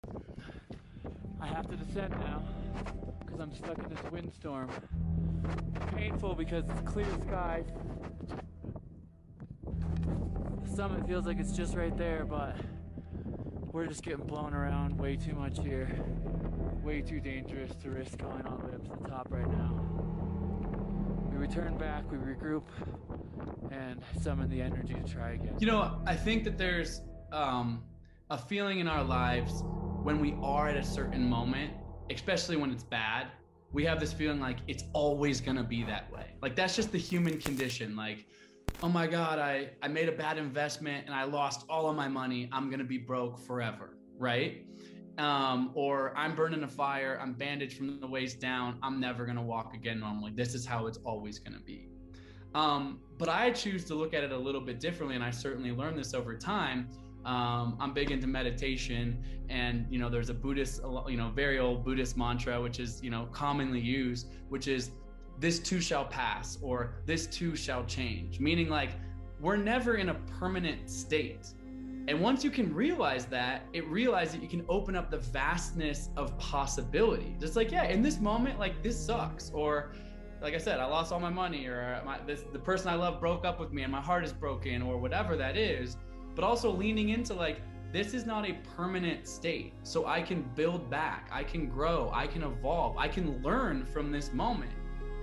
I have to descend now because I'm stuck in this windstorm. It's painful because it's clear skies. The summit feels like it's just right there, but we're just getting blown around way too much here. Way too dangerous to risk going all the way up to the top right now. We return back, we regroup, and summon the energy to try again. You know, I think that there's a feeling in our lives when we are at a certain moment, especially when it's bad, we have this feeling like it's always gonna be that way. Like that's just the human condition. Like, oh my God, I made a bad investment and I lost all of my money. I'm gonna be broke forever, right? Or I'm burning a fire, I'm bandaged from the waist down, I'm never gonna walk again normally. This is how it's always gonna be. But I choose to look at it a little bit differently, and I certainly learned this over time. I'm big into meditation, and there's a Buddhist, very old Buddhist mantra, which is commonly used, which is "this too shall pass" or "this too shall change," meaning like we're never in a permanent state. And once you can realize that, you can open up the vastness of possibility. Just like, yeah, in this moment, like this sucks, or like I said, I lost all my money, or the person I love broke up with me and my heart is broken, or whatever that is. But also leaning into like, this is not a permanent state. So I can build back, I can grow, I can evolve, I can learn from this moment.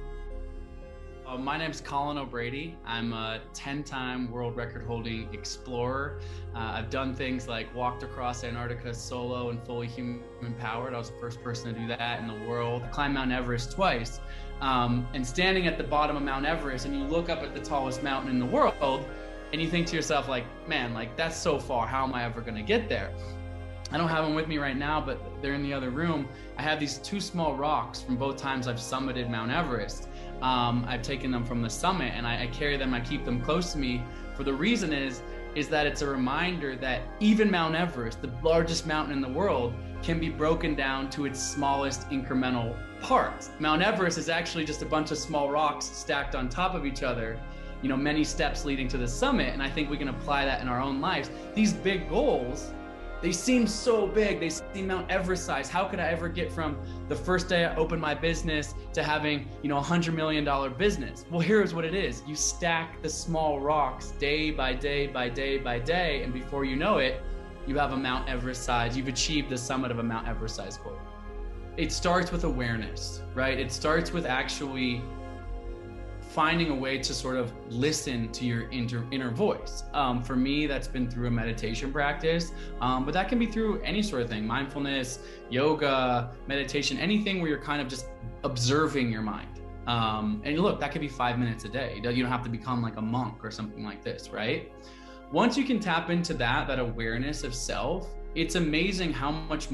My name's Colin O'Brady. I'm a 10-time world record holding explorer. I've done things like walked across Antarctica solo and fully human powered. I was the first person to do that in the world. I climbed Mount Everest twice. And standing at the bottom of Mount Everest, and you look up at the tallest mountain in the world, and you think to yourself like, man, like that's so far, how am I ever gonna get there? I don't have them with me right now, but they're in the other room. I have these two small rocks from both times I've summited Mount Everest. I've taken them from the summit, and I carry them, I keep them close to me for the reason is that it's a reminder that even Mount Everest, the largest mountain in the world, can be broken down to its smallest incremental parts. Mount Everest is actually just a bunch of small rocks stacked on top of each other, many steps leading to the summit. And I think we can apply that in our own lives. These big goals, they seem so big. They seem Mount Everest size. How could I ever get from the first day I opened my business to having, $100 million business? Well, here's what it is. You stack the small rocks day by day by day by day. And before you know it, you have a Mount Everest size. You've achieved the summit of a Mount Everest size goal. It starts with awareness, right? It starts with actually finding a way to sort of listen to your inner voice. For me, that's been through a meditation practice, but that can be through any sort of thing, mindfulness, yoga, meditation, anything where you're kind of just observing your mind. And look, that could be 5 minutes a day. You don't have to become like a monk or something like this, right? Once you can tap into that awareness of self, it's amazing how much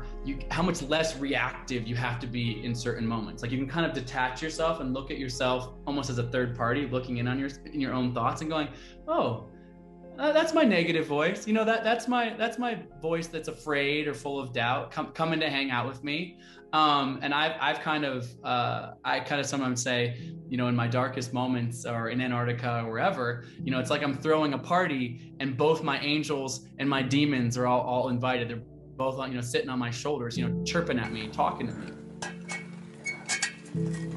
less reactive you have to be in certain moments. Like you can kind of detach yourself and look at yourself almost as a third party, looking in on your own thoughts and going, oh, that's my negative voice. That's my voice that's afraid or full of doubt coming to hang out with me. And I kind of sometimes say, in my darkest moments or in Antarctica or wherever, it's like I'm throwing a party and both my angels and my demons are all invited. They're both sitting on my shoulders, chirping at me, talking to me.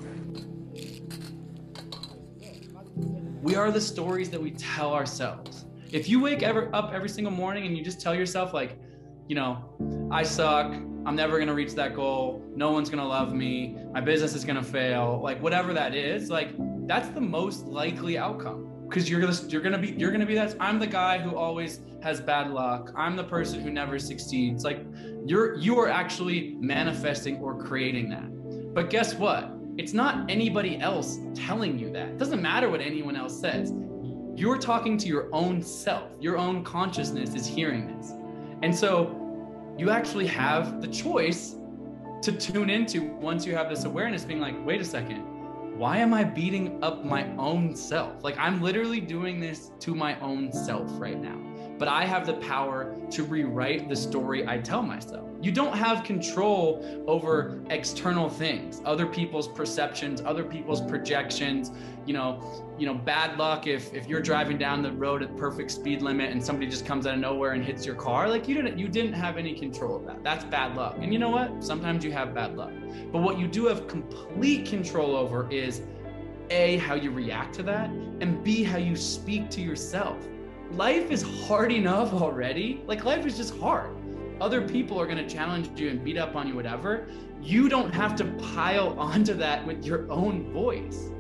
We are the stories that we tell ourselves. If you wake up every single morning and you just tell yourself like, I suck, I'm never going to reach that goal, no one's going to love me, my business is going to fail, like whatever that is, like that's the most likely outcome, because you're going to be that I'm the guy who always has bad luck, I'm the person who never succeeds. Like you are actually manifesting or creating that. But guess what? It's not anybody else telling you that. It doesn't matter what anyone else says. You're talking to your own self. Your own consciousness is hearing this. And so you actually have the choice to tune into, once you have this awareness, being like, wait a second, why am I beating up my own self? Like I'm literally doing this to my own self right now. but I have the power to rewrite the story I tell myself. You don't have control over external things, other people's perceptions, other people's projections. Bad luck if you're driving down the road at perfect speed limit and somebody just comes out of nowhere and hits your car. Like you didn't have any control of that. That's bad luck. And you know what? Sometimes you have bad luck. But what you do have complete control over is A, how you react to that, and B, how you speak to yourself. Life is hard enough already. Like life is just hard. Other people are going to challenge you and beat up on you, whatever. You don't have to pile onto that with your own voice.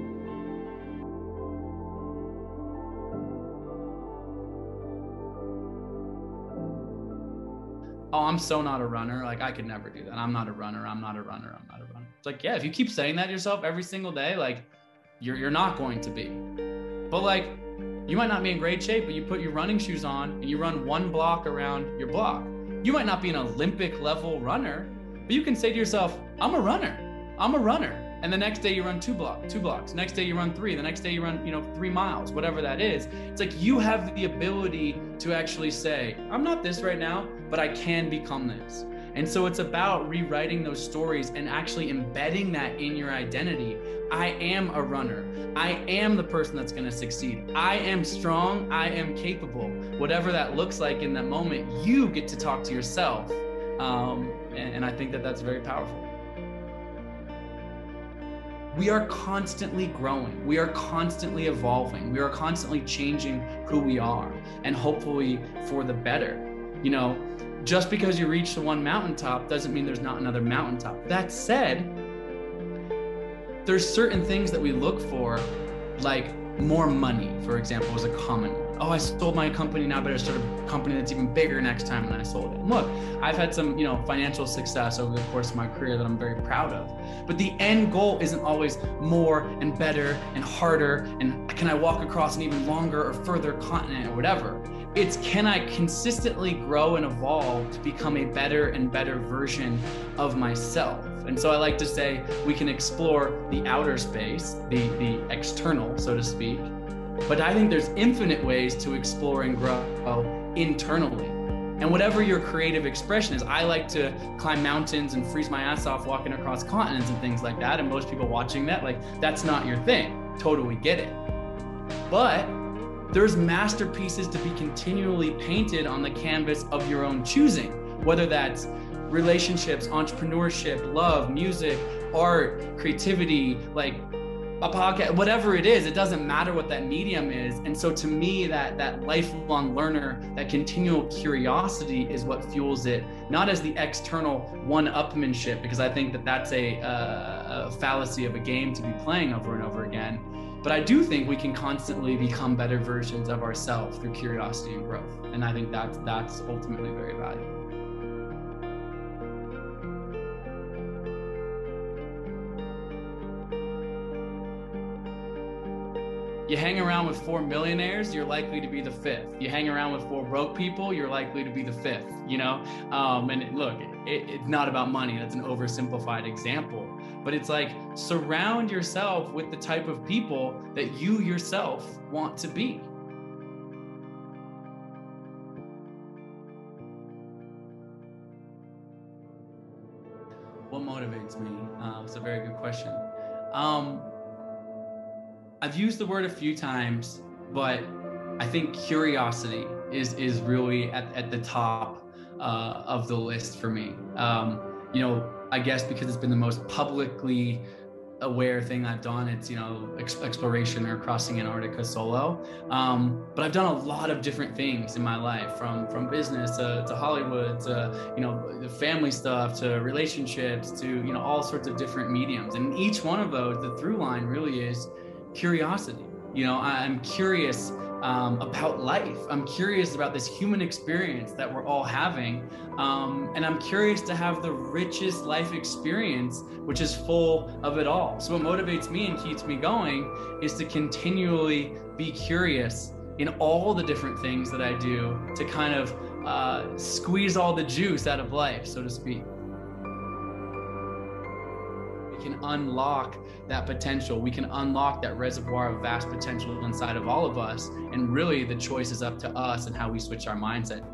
Oh, I'm so not a runner. Like I could never do that. I'm not a runner. I'm not a runner. I'm not a runner. It's like, yeah, if you keep saying that to yourself every single day, like you're not going to be. But like, you might not be in great shape, but you put your running shoes on and you run one block around your block. You might not be an Olympic level runner, but you can say to yourself, I'm a runner. I'm a runner. And the next day you run two blocks. Next day you run 3. The next day you run, 3 miles, whatever that is. It's like you have the ability to actually say, I'm not this right now, but I can become this. And so it's about rewriting those stories and actually embedding that in your identity. I am a runner. I am the person that's going to succeed. I am strong. I am capable. Whatever that looks like in that moment, you get to talk to yourself. And I think that that's very powerful. We are constantly growing. We are constantly evolving. We are constantly changing who we are, and hopefully for the better. Just because you reach the one mountaintop doesn't mean there's not another mountaintop. That said, there's certain things that we look for, like more money, for example, is a common one. Oh, I sold my company, now I better start a company that's even bigger next time than I sold it. And look, I've had some, financial success over the course of my career that I'm very proud of. But the end goal isn't always more and better and harder, and can I walk across an even longer or further continent or whatever. It's can I consistently grow and evolve to become a better and better version of myself. And so I like to say we can explore the outer space, the external, so to speak. But I think there's infinite ways to explore and grow internally. And whatever your creative expression is, I like to climb mountains and freeze my ass off walking across continents and things like that. And most people watching that, like, that's not your thing. Totally get it. But there's masterpieces to be continually painted on the canvas of your own choosing, whether that's relationships, entrepreneurship, love, music, art, creativity, like a podcast, whatever it is, it doesn't matter what that medium is. And so to me, that lifelong learner, that continual curiosity is what fuels it, not as the external one-upmanship, because I think that that's a fallacy of a game to be playing over and over again. But I do think we can constantly become better versions of ourselves through curiosity and growth. And I think that's ultimately very valuable. You hang around with 4 millionaires, you're likely to be the 5th. You hang around with 4 broke people, you're likely to be the 5th, And look, it's not about money. That's an oversimplified example. But it's like, surround yourself with the type of people that you yourself want to be. What motivates me? It's a very good question. I've used the word a few times, but I think curiosity is really at the top of the list for me. I guess because it's been the most publicly aware thing I've done. It's, exploration or crossing Antarctica solo. But I've done a lot of different things in my life, from business to Hollywood, to, family stuff, to relationships, to, all sorts of different mediums. And each one of those, the through line really is curiosity. I'm curious about life. I'm curious about this human experience that we're all having. And I'm curious to have the richest life experience, which is full of it all. So what motivates me and keeps me going is to continually be curious in all the different things that I do to kind of squeeze all the juice out of life, so to speak. can unlock that potential. We can unlock that reservoir of vast potential inside of all of us. And really the choice is up to us and how we switch our mindset.